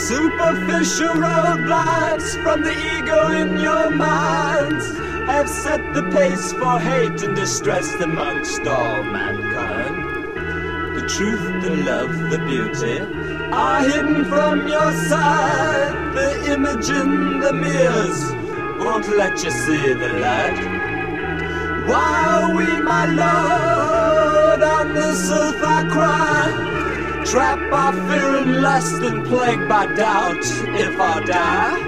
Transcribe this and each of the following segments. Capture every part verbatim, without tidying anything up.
Superficial roadblocks from the ego in your minds have set the pace for hate and distress amongst all mankind. The truth, the love, the beauty are hidden from your sight. The image in the mirrors won't let you see the light. Why are we, my Lord, on this earth I cry? Trapped by fear and lust and plagued by doubt if I die.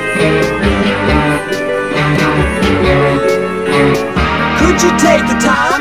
Could you take the time